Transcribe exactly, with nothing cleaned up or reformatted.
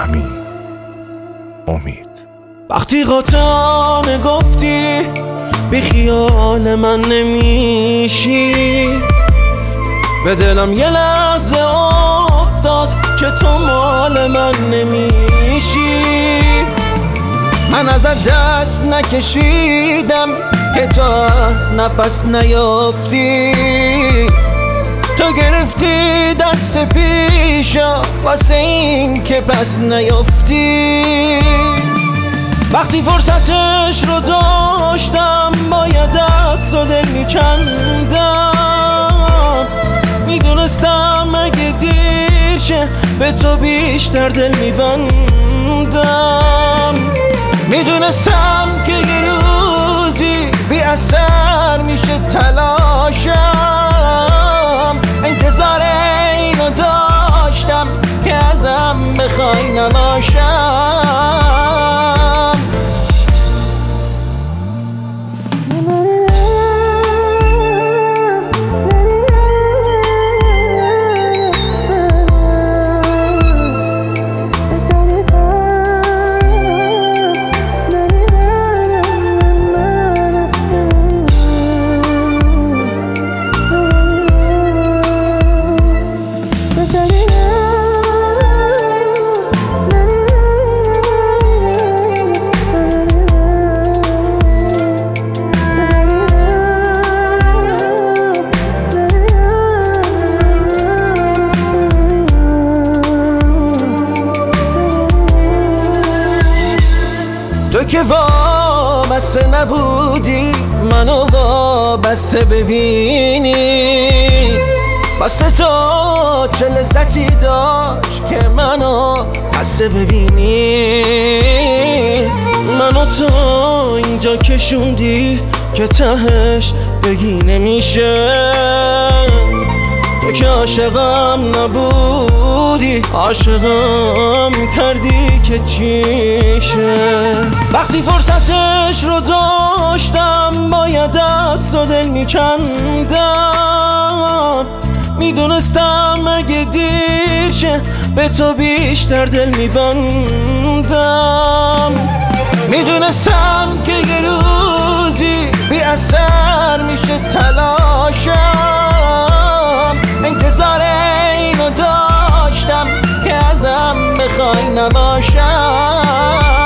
امین امید. وقتی قاطعانه گفتی بی خیال من نمیشی، به دلم یه لحظه افتاد که تو مال من نمیشی. من ازت دست نکشیدم که تو از نفس نیافتی، تو گرفتی دست پیشا واسه این که پس نیافتی. وقتی فرصتش رو داشتم باید دست و دل میکندم، میدونستم اگه دیر شه به تو بیشتر دل میبندم. میدونستم که یه روزی بی اثر میشه تلاشم، انتظار اینو داشتم که ازم بخوای نباشم. تو که وابسته نبودی منو وابسته ببینی، واسه تو چه لذتی داشت که منو بسته ببینی. منو تو اینجا کشوندی که تهش بگی نمیشه، تو که عاشقم نبودی عاشقم کردی که چیشه. وقتی فرصتش رو داشتم باید دست و دل میکندم، میدونستم اگه دیر شه به تو بیشتر دل میبندم. میدونستم که یه روزی بی اثر میشه تلاشم، انتظار اینو داشتم که ازم بخوای نباشم.